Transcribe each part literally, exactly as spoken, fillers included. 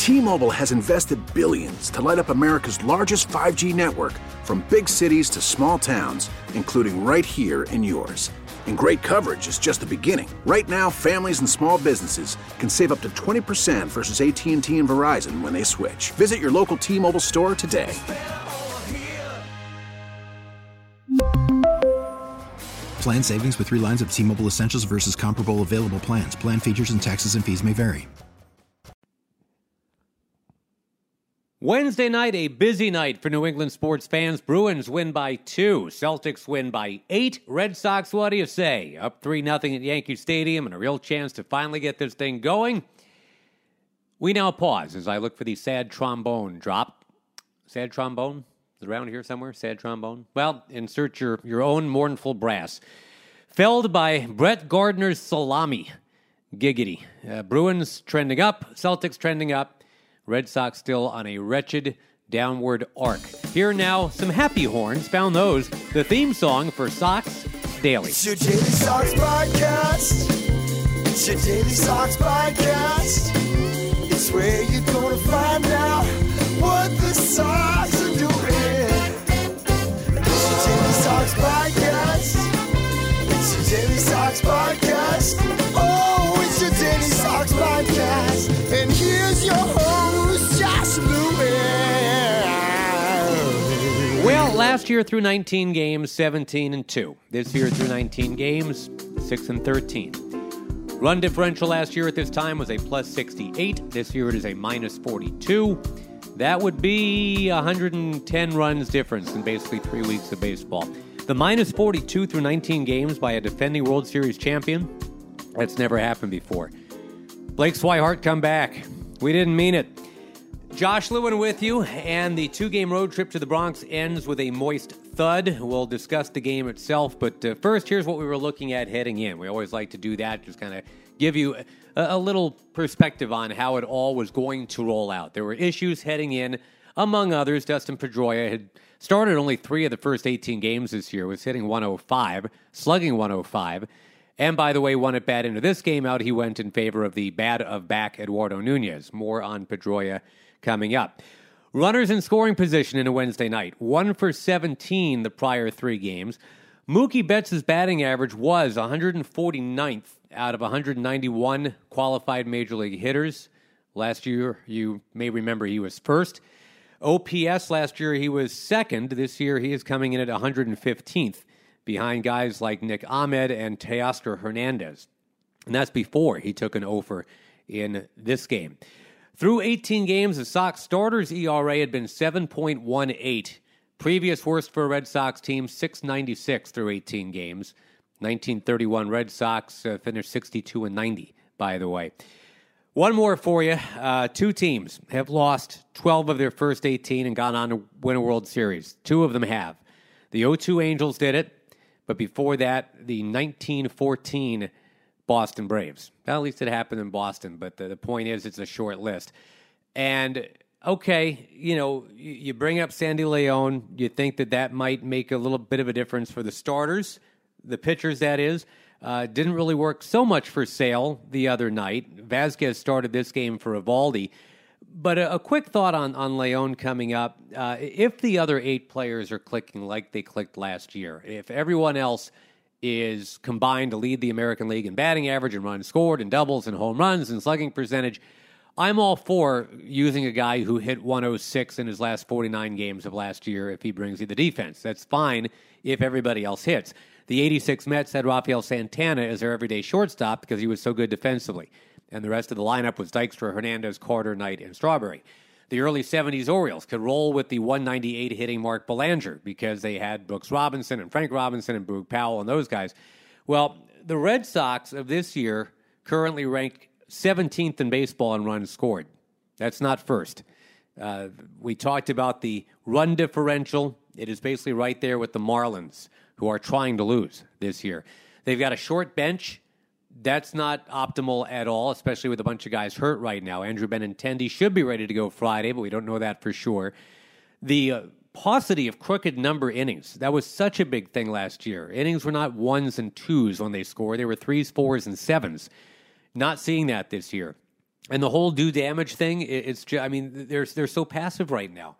T-Mobile has invested billions to light up America's largest five G network, from big cities to small towns, including right here in yours. And great coverage is just the beginning. Right now, families and small businesses can save up to twenty percent versus A T and T and Verizon when they switch. Visit your local T-Mobile store today. Plan savings with three lines of T-Mobile Essentials versus comparable available plans. Plan features and taxes and fees may vary. Wednesday night, a busy night for New England sports fans. Bruins win by two. Celtics win by eight. Red Sox, what do you say? Up three nothing at Yankee Stadium and a real chance to finally get this thing going. We now pause as I look for the sad trombone drop. Sad trombone? Is it around here somewhere? Sad trombone? Well, insert your, your own mournful brass. Felled by Brett Gardner's salami. Giggity. Uh, Bruins trending up. Celtics trending up. Red Sox still on a wretched downward arc. Here now, some happy horns. Found those. The theme song for Sox Daily. It's your Daily Sox podcast. It's your Daily Sox podcast. It's where you're going to find out what the Sox are doing. It's your Daily Sox podcast. It's your Daily Sox podcast. Oh, it's your Daily Sox podcast. And here's your host, Josh Lewin. Well, last year through nineteen games, seventeen and two. This year through nineteen games, six and thirteen. Run differential last year at this time was a plus sixty-eight. This year it is a minus forty-two. That would be one hundred ten runs difference in basically three weeks of baseball. The minus forty-two through nineteen games by a defending World Series champion, that's never happened before. Blake Swihart come back. We didn't mean it. Josh Lewin with you, and the two-game road trip to the Bronx ends with a moist thud. We'll discuss the game itself, but uh, first, here's what we were looking at heading in. We always like to do that, just kind of give you a, a little perspective on how it all was going to roll out. There were issues heading in. Among others, Dustin Pedroia had started only three of the first eighteen games this year, was hitting one oh five, slugging one oh five. And by the way, one at bat into this game out, he went in favor of the bat of back Eduardo Nunez. More on Pedroia coming up. Runners in scoring position in a Wednesday night. One for seventeen the prior three games. Mookie Betts' batting average was one hundred forty-ninth out of one hundred ninety-one qualified Major League hitters. Last year, you may remember he was first. O P S last year, he was second. This year, he is coming in at one hundred fifteenth. Behind guys like Nick Ahmed and Teoscar Hernandez. And that's before he took an offer in this game. Through eighteen games, the Sox starters' E R A had been seven point one eight. Previous worst for a Red Sox team, six ninety-six through eighteen games. nineteen thirty-one Red Sox uh, finished sixty-two and ninety, by the way. One more for you. Uh, two teams have lost twelve of their first eighteen and gone on to win a World Series. Two of them have. The oh two Angels did it. But before that, the nineteen fourteen Boston Braves. Well, at least it happened in Boston, but the, the point is it's a short list. And, okay, you know, you, you bring up Sandy Leon. You think that that might make a little bit of a difference for the starters, the pitchers, that is. Uh, didn't really work so much for Sale the other night. Vasquez started this game for Eovaldi. But a, a quick thought on, on Leon coming up. Uh, if the other eight players are clicking like they clicked last year, if everyone else is combined to lead the American League in batting average and runs scored and doubles and home runs and slugging percentage, I'm all for using a guy who hit one oh six in his last forty-nine games of last year if he brings you the defense. That's fine if everybody else hits. The eighty-six Mets had Rafael Santana as their everyday shortstop because he was so good defensively. And the rest of the lineup was Dykstra, Hernandez, Carter, Knight, and Strawberry. The early seventies Orioles could roll with the one ninety-eight hitting Mark Belanger because they had Brooks Robinson and Frank Robinson and Boog Powell and those guys. Well, the Red Sox of this year currently ranked seventeenth in baseball in runs scored. That's not first. Uh, we talked about the run differential. It is basically right there with the Marlins, who are trying to lose this year. They've got a short bench. That's not optimal at all, especially with a bunch of guys hurt right now. Andrew Benintendi should be ready to go Friday, but we don't know that for sure. The uh, paucity of crooked number innings, that was such a big thing last year. Innings were not ones and twos when they scored. They were threes, fours, and sevens. Not seeing that this year. And the whole do damage thing, it's just, I mean, they're, they're so passive right now.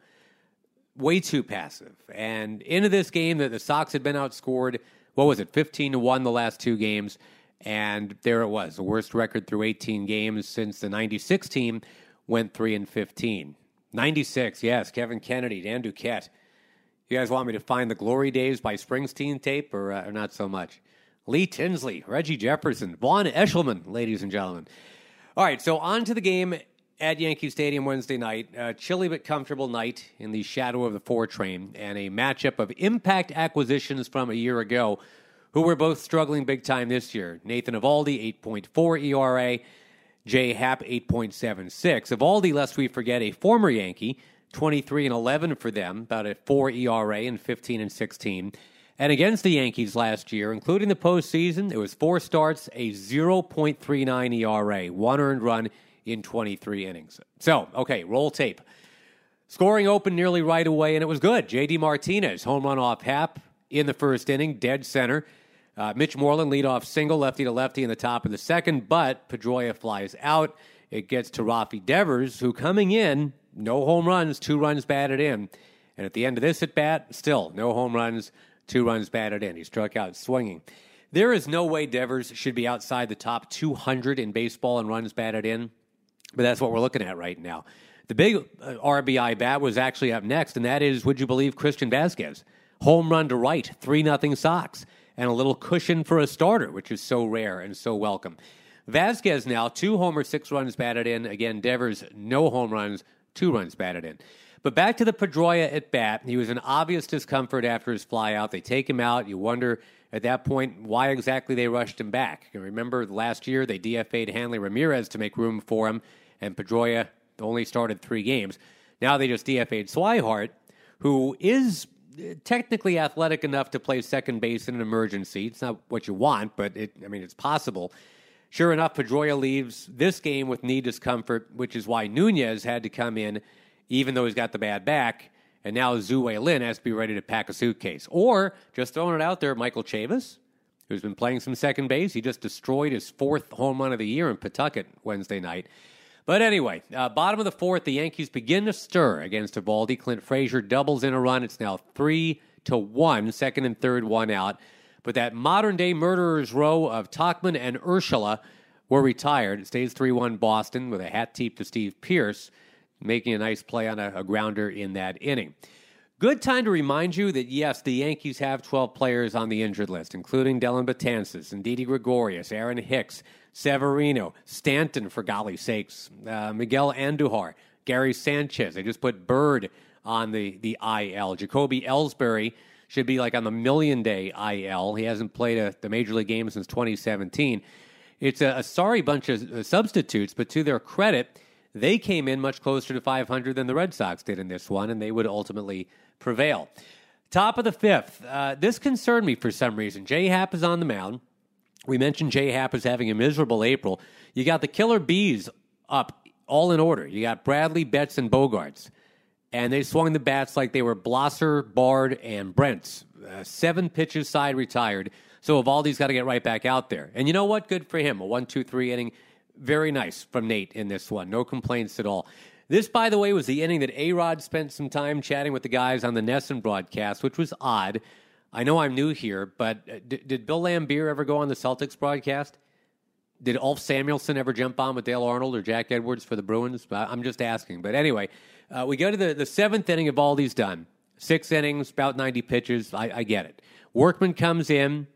Way too passive. And into this game, that the Sox had been outscored, what was it, fifteen to one the last two games. And there it was, the worst record through eighteen games since the ninety-six team went three and fifteen. ninety-six, yes, Kevin Kennedy, Dan Duquette. You guys want me to find the Glory Days by Springsteen tape or, uh, or not so much? Lee Tinsley, Reggie Jefferson, Vaughn Eshelman, ladies and gentlemen. All right, so on to the game at Yankee Stadium Wednesday night. A chilly but comfortable night in the shadow of the four train, and a matchup of impact acquisitions from a year ago who were both struggling big time this year. Nathan Eovaldi, eight point four E R A. Jay Happ, eight point seven six. Eovaldi, lest we forget, a former Yankee, twenty-three and eleven for them, about a four E R A and fifteen and sixteen. And against the Yankees last year, including the postseason, it was four starts, a zero point three nine E R A, one earned run in twenty-three innings. So, okay, roll tape. Scoring opened nearly right away, and it was good. J D Martinez, home run off Happ in the first inning, dead center. Uh, Mitch Moreland leadoff single, lefty to lefty in the top of the second, but Pedroia flies out. It gets to Rafi Devers, who coming in, no home runs, two runs batted in. And at the end of this at-bat, still no home runs, two runs batted in. He struck out swinging. There is no way Devers should be outside the top two hundred in baseball in runs batted in, but that's what we're looking at right now. The big uh, R B I bat was actually up next, and that is, would you believe, Christian Vasquez. Home run to right, three nothing Sox. And a little cushion for a starter, which is so rare and so welcome. Vasquez now, two homers, six runs batted in. Again, Devers, no home runs, two runs batted in. But back to the Pedroia at bat. He was in obvious discomfort after his flyout. They take him out. You wonder at that point why exactly they rushed him back. You remember last year they D F A'd Hanley Ramirez to make room for him, and Pedroia only started three games. Now they just D F A'd Swihart, who is technically athletic enough to play second base in an emergency. It's not what you want, but it, I mean, it's possible. Sure enough, Pedroia leaves this game with knee discomfort, which is why Nunez had to come in, even though he's got the bad back, and now Zhu Wei Lin has to be ready to pack a suitcase. Or, just throwing it out there, Michael Chavis, who's been playing some second base. He just destroyed his fourth home run of the year in Pawtucket Wednesday night. But anyway, uh, bottom of the fourth, the Yankees begin to stir against Eovaldi. Clint Frazier doubles in a run. It's now three to one, second and third, one out. But that modern-day murderer's row of Tauchman and Urshela were retired. It stays three one Boston with a hat tip to Steve Pearce, making a nice play on a, a grounder in that inning. Good time to remind you that, yes, the Yankees have twelve players on the injured list, including Dellin Betances, and Didi Gregorius, Aaron Hicks, Severino, Stanton, for golly sakes, uh, Miguel Andujar, Gary Sanchez. They just put Bird on the, the I L. Jacoby Ellsbury should be like on the million-day I L. He hasn't played a, the Major League game since twenty seventeen. It's a, a sorry bunch of uh, substitutes, but to their credit, they came in much closer to five hundred than the Red Sox did in this one, and they would ultimately prevail. Top of the fifth. Uh, this concerned me for some reason. Jay Happ is on the mound. We mentioned Jay Happ is having a miserable April. You got the Killer Bees up, all in order. You got Bradley, Betts, and Bogarts. And they swung the bats like they were Blosser, Bard, and Brents. Uh, seven pitches side retired. So Eovaldi's got to get right back out there. And you know what? Good for him. A one two three inning. Very nice from Nate in this one. No complaints at all. This, by the way, was the inning that A-Rod spent some time chatting with the guys on the Nesson broadcast, which was odd. I know I'm new here, but did, did Bill Lambier ever go on the Celtics broadcast? Did Ulf Samuelson ever jump on with Dale Arnold or Jack Edwards for the Bruins? I'm just asking. But anyway, uh, we go to the, the seventh inning of Eovaldi's done. Six innings, about ninety pitches. I, I get it. Workman comes in,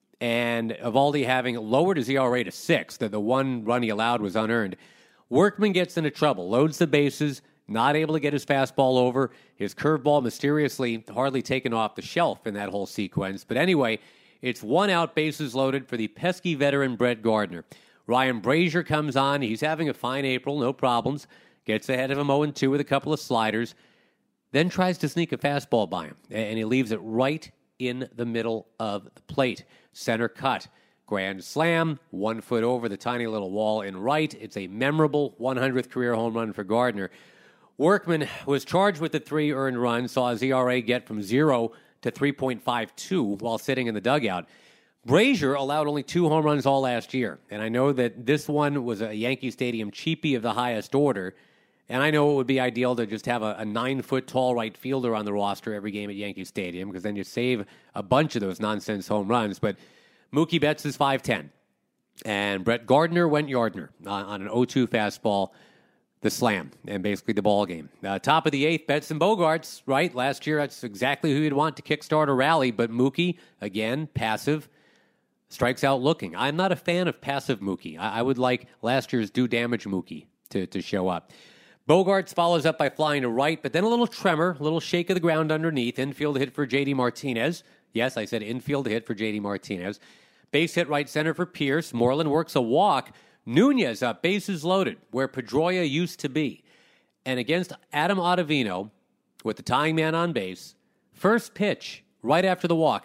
and Eovaldi having lowered his E R A to six, that the one run he allowed was unearned. Workman gets into trouble, loads the bases, not able to get his fastball over. His curveball mysteriously hardly taken off the shelf in that whole sequence. But anyway, it's one out, bases loaded for the pesky veteran Brett Gardner. Ryan Brazier comes on. He's having a fine April, no problems. Gets ahead of him oh and two with a couple of sliders. Then tries to sneak a fastball by him, and he leaves it right in the middle of the plate. Center cut. Grand slam, one foot over the tiny little wall in right. It's a memorable one hundredth career home run for Gardner. Workman was charged with the three earned runs, saw his E R A get from zero to three point five two while sitting in the dugout. Brazier allowed only two home runs all last year, and I know that this one was a Yankee Stadium cheapie of the highest order, and I know it would be ideal to just have a, a nine-foot-tall right fielder on the roster every game at Yankee Stadium, because then you save a bunch of those nonsense home runs, but Mookie Betts is five ten, and Brett Gardner went Yardner on, on an oh two fastball, the slam, and basically the ball game. Uh, top of the eighth, Betts and Bogaerts, right? Last year, that's exactly who you'd want to kickstart a rally, but Mookie, again, passive, strikes out looking. I'm not a fan of passive Mookie. I, I would like last year's do damage Mookie to, to show up. Bogaerts follows up by flying to right, but then a little tremor, a little shake of the ground underneath. Infield hit for J D Martinez. Yes, I said infield hit for J D Martinez. Base hit right center for Pierce. Moreland works a walk. Nunez up, bases loaded, where Pedroia used to be. And against Adam Ottavino, with the tying man on base, first pitch, right after the walk,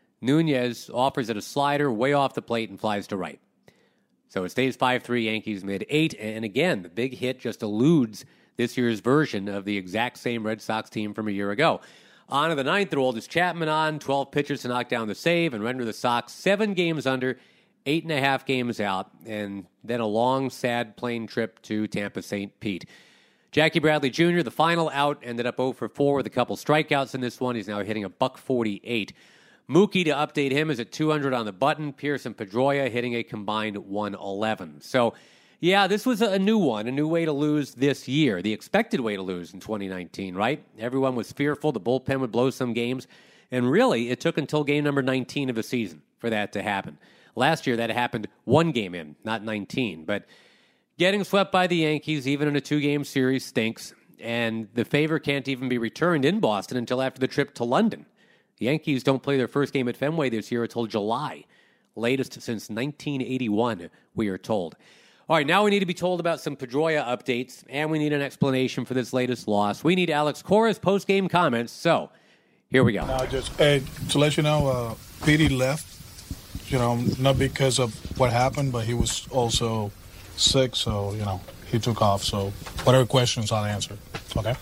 Nunez offers it a slider way off the plate and flies to right. So it stays five three, Yankees mid-eight. And again, the big hit just eludes this year's version of the exact same Red Sox team from a year ago. On to the ninth, the oldest Chapman on, twelve pitches to knock down the save and render the Sox seven games under, eight and a half games out, and then a long, sad plane trip to Tampa Saint Pete. Jackie Bradley Junior, the final out, ended up oh for four with a couple strikeouts in this one. He's now hitting a buck forty-eight. Mookie, to update him, is at two hundred on the button. Pierce and Pedroia hitting a combined one eleven. So, yeah, this was a new one, a new way to lose this year, the expected way to lose in twenty nineteen, right? Everyone was fearful the bullpen would blow some games, and really, it took until game number nineteen of the season for that to happen. Last year, that happened one game in, not nineteen. But getting swept by the Yankees, even in a two-game series, stinks. And the favor can't even be returned in Boston until after the trip to London. The Yankees don't play their first game at Fenway this year until July. Latest since nineteen eighty-one, we are told. All right, now we need to be told about some Pedroia updates, and we need an explanation for this latest loss. We need Alex Cora's post-game comments, so here we go. Now, just hey, to let you know, uh, Petey left. You know, not because of what happened, but he was also sick, so, you know, he took off. So whatever questions, I'll answer. Okay?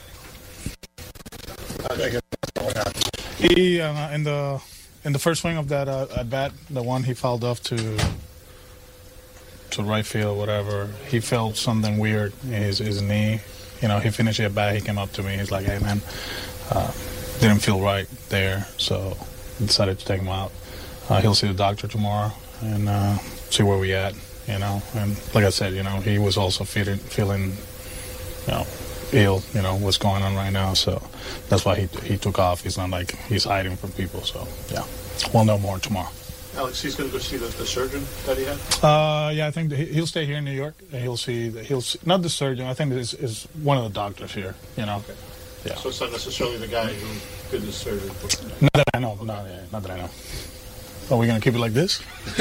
He, uh, in the in the first swing of that uh, at bat, the one he fouled off to to right field, whatever, he felt something weird in his, his knee. You know, he finished the at bat, he came up to me, he's like, hey, man, uh, didn't feel right there, so I decided to take him out. Uh, he'll see the doctor tomorrow and uh, see where we at, you know. And like I said, you know, he was also feeling, feeling, you know, ill, you know, what's going on right now. So that's why he he took off. He's not like he's hiding from people. So, yeah, we'll know more tomorrow. Alex, he's going to go see the, the surgeon that he had? Uh, yeah, I think he, he'll stay here in New York. And he'll see, the, he'll see, not the surgeon, I think it's is one of the doctors here, you know. Okay. Yeah. So it's not necessarily the guy who did the surgery? Not that I know. Not, yeah, not that I know. Are we going to keep it like this?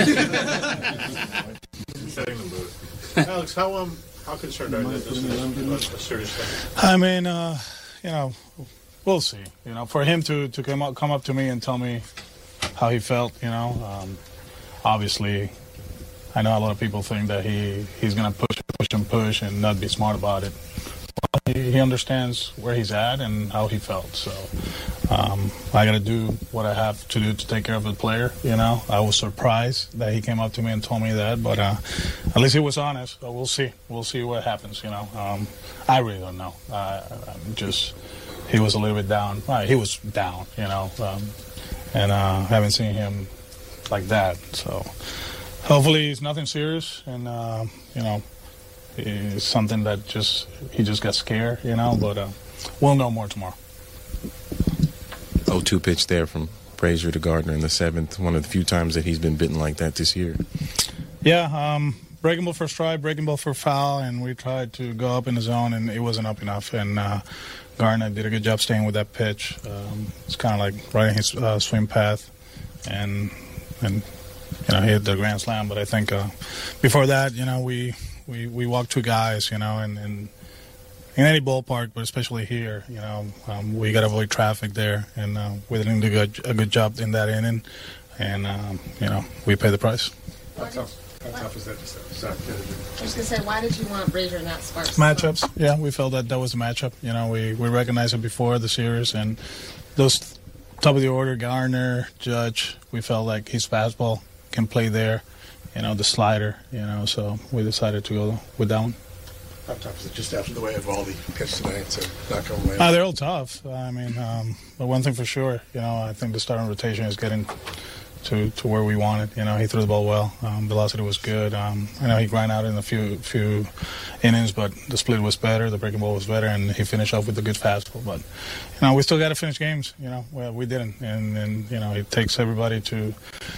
Setting the mood. Alex, how um how concerned are you that this is a serious thing? I mean, uh, you know, we'll see. You know, for him to, to come up come up to me and tell me how he felt, you know, um, obviously, I know a lot of people think that he, he's going to push, push and push and not be smart about it. Well, he, he understands where he's at and how he felt, so um, I got to do what I have to do to take care of the player, you know. I was surprised that he came up to me and told me that, but uh, at least he was honest, so we'll see. We'll see what happens, you know. Um, I really don't know. Uh, I'm just, he was a little bit down. Right, he was down, you know, um, and uh, haven't seen him like that, so hopefully it's nothing serious, and, uh, you know, it's something that just, he just got scared, you know, but uh, we'll know more tomorrow. oh two pitch there from Brazier to Gardner in the seventh. One of the few times that he's been bitten like that this year. Yeah, um, breaking ball for strike, breaking ball for foul, and we tried to go up in the zone, and it wasn't up enough. And uh, Gardner did a good job staying with that pitch. Um, it's kind of like riding his uh, swing path, and and you know, he hit the grand slam. But I think uh, before that, you know, we we we walked two guys, you know, and. and in any ballpark, but especially here, you know, um, we got to avoid traffic there, and uh, we didn't do a good, a good job in that inning, and um, you know, we pay the price. How tough, how tough is that to Zach Kennedy? I was going to say, why did you want Brazier not Sparks? Matchups, yeah, we felt that that was a matchup. You know, we, we recognized it before the series, and those top of the order, Garner, Judge, we felt like his fastball can play there. You know, the slider, you know, so we decided to go with that one. How tough is it just after the way Eovaldi pitched tonight to not go away? Uh, they're all tough. I mean, um, but one thing for sure, you know, I think the starting rotation is getting to, to where we wanted. You know, he threw the ball well. Um, velocity was good. Um, I know he grind out in a few few innings, but the split was better, the breaking ball was better, and he finished off with a good fastball. But, you know, we still got to finish games. You know, well, we didn't. And, and, you know, it takes everybody to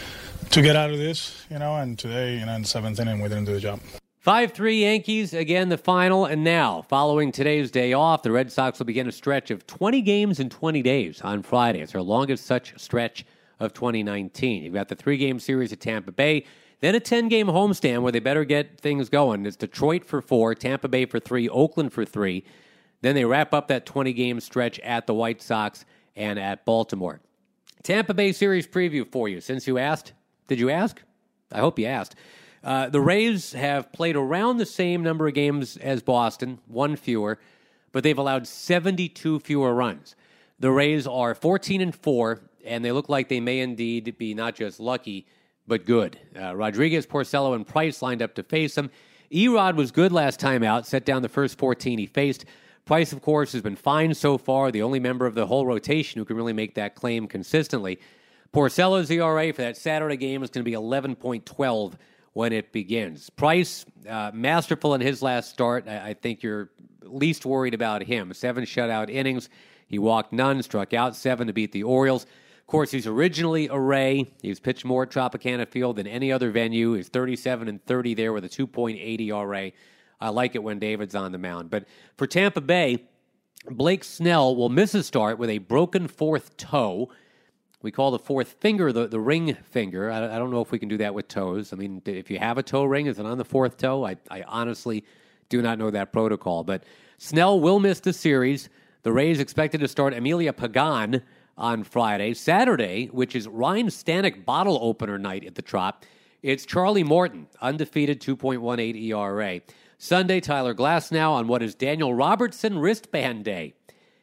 to get out of this, you know, and today, you know, in the seventh inning, we didn't do the job. five three Yankees, again the final, and now, following today's day off, the Red Sox will begin a stretch of twenty games in twenty days on Friday. It's their longest such stretch of twenty nineteen. You've got the three-game series at Tampa Bay, then a ten-game homestand where they better get things going. It's Detroit for four, Tampa Bay for three, Oakland for three. Then they wrap up that twenty-game stretch at the White Sox and at Baltimore. Tampa Bay series preview for you, since you asked. Did you ask? I hope you asked. Uh, the Rays have played around the same number of games as Boston, one fewer, but they've allowed seventy-two fewer runs. The Rays are fourteen and four, and they look like they may indeed be not just lucky, but good. Uh, Rodriguez, Porcello, and Price lined up to face them. Erod was good last time out, set down the first fourteen he faced. Price, of course, has been fine so far, the only member of the whole rotation who can really make that claim consistently. Porcello's E R A for that Saturday game is going to be eleven point one two when it begins. Price, uh, masterful in his last start. I, I think you're least worried about him. Seven shutout innings. He walked none, struck out seven to beat the Orioles. Of course, he's originally a Ray. He's pitched more at Tropicana Field than any other venue. He's thirty-seven and thirty there with a two point eight E R A. I like it when David's on the mound. But for Tampa Bay, Blake Snell will miss a start with a broken fourth toe. We call the fourth finger the, the ring finger. I, I don't know if we can do that with toes. I mean, if you have a toe ring, is it on the fourth toe? I, I honestly do not know that protocol. But Snell will miss the series. The Rays expected to start Emilia Pagan on Friday. Saturday, which is Ryan Stanek bottle opener night at the Trop, it's Charlie Morton, undefeated two point one eight E R A. Sunday, Tyler Glasnow on what is Daniel Robertson wristband day.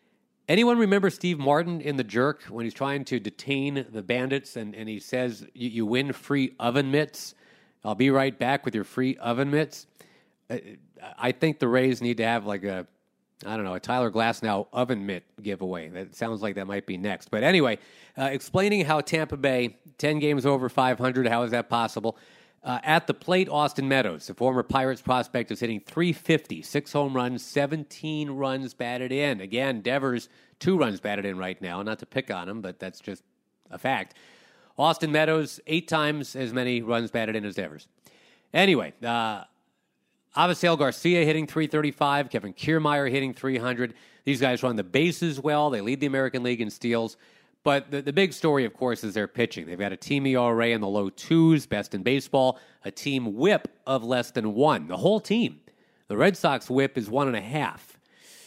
Anyone remember Steve Martin in The Jerk when he's trying to detain the bandits and, and he says, you, you win free oven mitts? I'll be right back with your free oven mitts. I think the Rays need to have like a, I don't know, a Tyler Glasnow oven mitt giveaway. That sounds like that might be next. But anyway, uh, explaining how Tampa Bay, ten games over five hundred, how is that possible? Uh, at the plate, Austin Meadows, the former Pirates prospect, is hitting three fifty, six home runs, seventeen runs batted in. Again, Devers, two runs batted in right now. Not to pick on him, but that's just a fact. Austin Meadows, eight times as many runs batted in as Devers. Anyway, uh, Avisail Garcia hitting three thirty-five, Kevin Kiermaier hitting three hundred. These guys run the bases well. They lead the American League in steals. But the, the big story, of course, is their pitching. They've got a team E R A in the low twos, best in baseball, a team whip of less than one. The whole team. The Red Sox whip is one and a half.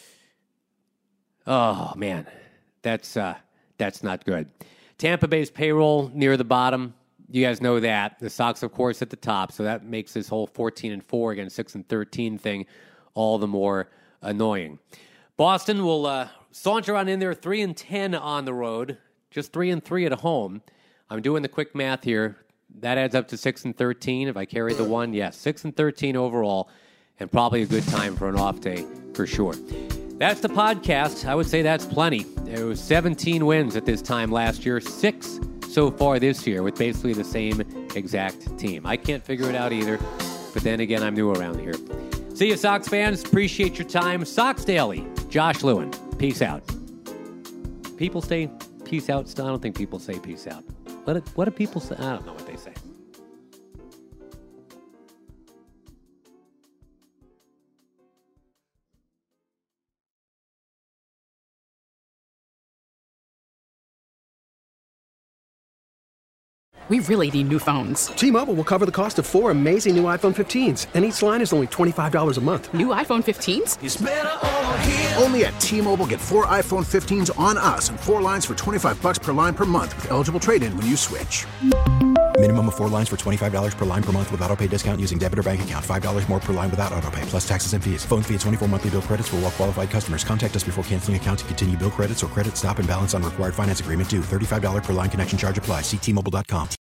Oh, man. That's uh, that's not good. Tampa Bay's payroll near the bottom. You guys know that. The Sox, of course, at the top. So that makes this whole fourteen and four against six and thirteen thing all the more annoying. Boston will uh, saunter on in there, three and ten on the road, just three and three at home. I'm doing the quick math here. That adds up to six and thirteen. If I carry the one, yes, six and thirteen overall, and probably a good time for an off day for sure. That's the podcast. I would say that's plenty. There was seventeen wins at this time last year, six so far this year with basically the same exact team. I can't figure it out either, but then again, I'm new around here. See you, Sox fans. Appreciate your time. Sox Daily, Josh Lewin. Peace out. People say peace out still? I don't think people say peace out. What do, what do people say? I don't know what they say. We really need new phones. T-Mobile will cover the cost of four amazing new iPhone fifteens, and each line is only twenty-five dollars a month. New iPhone fifteens? It's better over here. Only at T-Mobile, get four iPhone fifteens on us and four lines for twenty-five bucks per line per month with eligible trade-in when you switch. Minimum of four lines for twenty-five dollars per line per month with autopay discount using debit or bank account. five dollars more per line without autopay, plus taxes and fees. Phone fee at twenty-four monthly bill credits for well-qualified customers. Contact us before canceling account to continue bill credits or credit stop and balance on required finance agreement due. thirty-five dollars per line connection charge applies. See T Mobile dot com.